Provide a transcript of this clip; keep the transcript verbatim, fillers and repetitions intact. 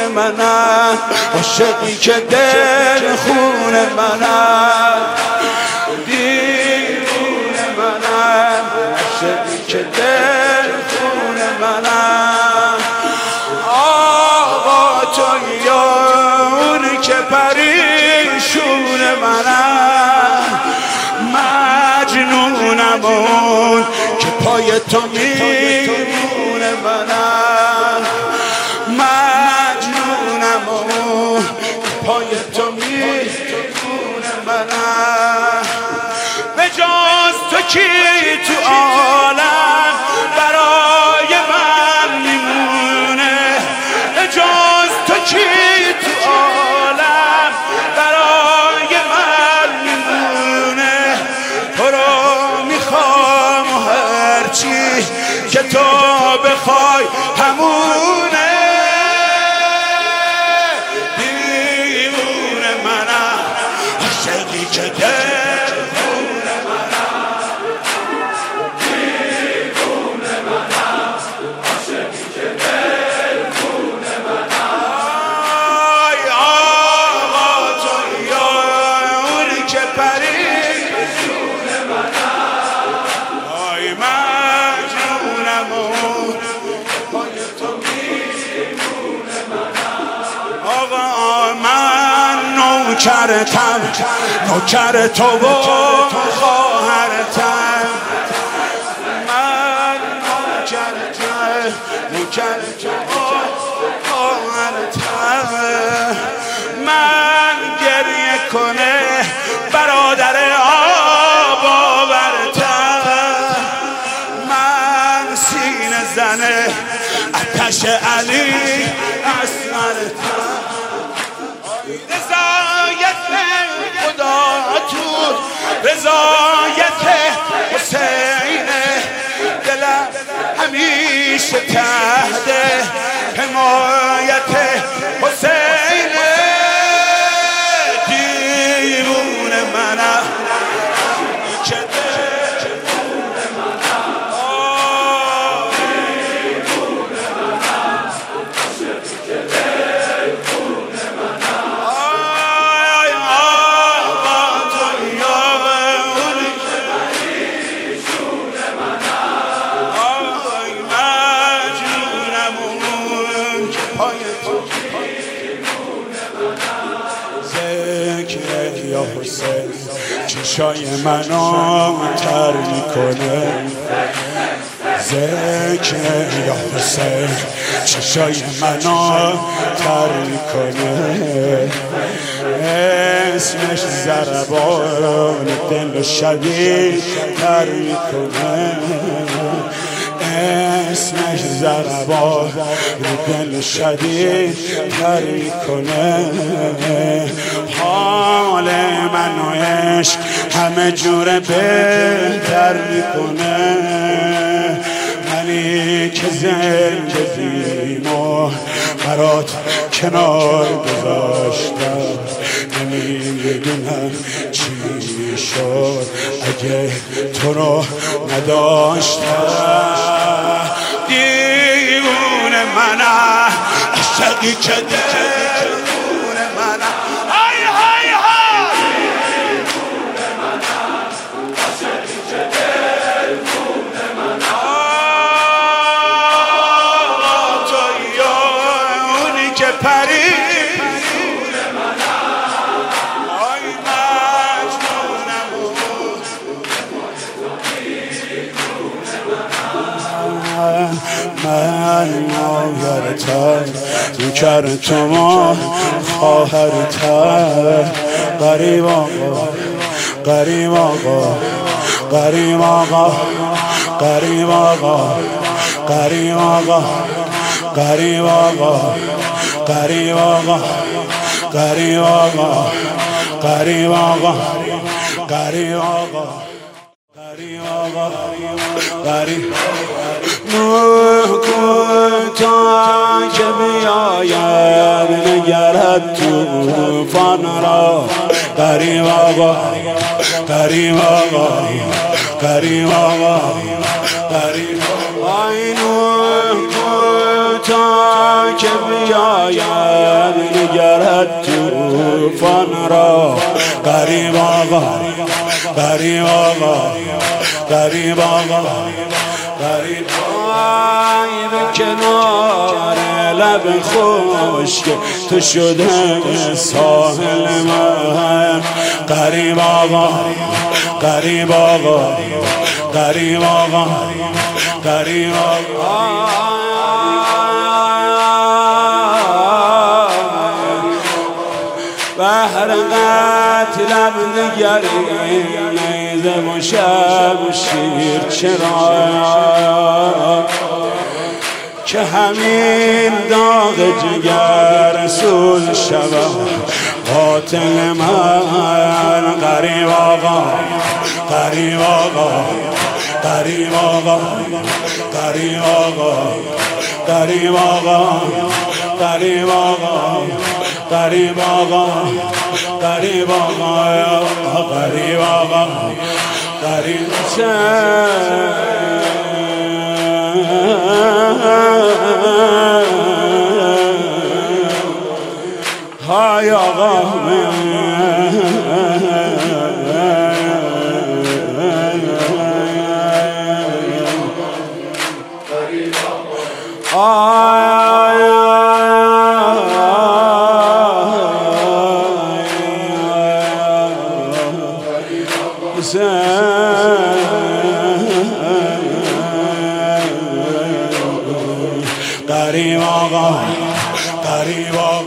منم، عاشقی که دل خون منم، دیوونه منم، عاشقی که دل خون منم. آقا تو یاری که پریشون منم، مجنونم اون که پای تو میمونه منم، مجنونم اون که پای تو میمونه منم. به جز تو کی تو عالم برای من میمونه، به جز تو کی تو عالم برای من میمونه. تو رو میخوام و هرچی که تو بخوای همونه. دیوونه منم، عاشقی که دل خونه منم، دیوونه منم، عاشقی که دل خونه منم. آی آقا تو یاری که پریشون منم، آی مجنونم و پای تو میمونه منم. آقا من نوکرتم، نوکر تو و خواهرتم، من نوکرتم، نوکر تو و خواهرتم. من گریه کنه برادر آب آورتم، من سینه زنه آتش علی اصغرتم. رضایت خدا تو رضایت حسین، دلم همیشه تحت حمایت حسین. دیوونه منم که دل خونه منم، دیوونه منم، عاشقی که دل خونه منم. آی آقا تو یاری که پریشون منم، آی مجنونم اون که پای تو میمونه منم. ذکر یا حسین چشای منو تر میکنه، ذکر یا حسین چشای منو تر میکنه. اسمش ضربان دل و شدید تر میکنه، اسمش ضربان دل شدید تر میکنه. حال من و عشق همه جور بهتر میکنه. منی که زندگیمو برات کنار گذاشتم، نمیدونم چی شد اگه تو رو نداشتم. دیوونه منم، عاشقی که دل خونه منم. های های های دیوونه منم، عاشقی که دل خونه منم. تو یاری که پریشون منم، آی مجنونم من ناگرتم، نوکر تو ما خواهرتم. غریب آقا، غریب آقا، غریب آقا، غریب آقا، غریب آقا، غریب آقا، غریب آقا، غریب آقا، غریب آقا، غریب آقا، غریب آقا، غریب نور کن تا که بیایم نگرد توفان را. غریب آقا، غریب آقا، غریب آقا، غریب آقا. ای نور کن تا که بیاید نگرد توفان را. غریب آقا غریب آقا غریب آقا غریب آقای به کنار لب خشک تو شده ساحل من. غریب آقا غریب آقا غریب آقا غریب آقا بهر قتلم نگری نیزه و شمشیر چرا که همین داغ جگر سوز شود قاتل من. غریب آقا غریب آقا غریب آقا غریب آقا غریب آقا غریب آقا غریب آقا غریب آقا غریب آقا غریب های آقا غریب آقا غریب آقا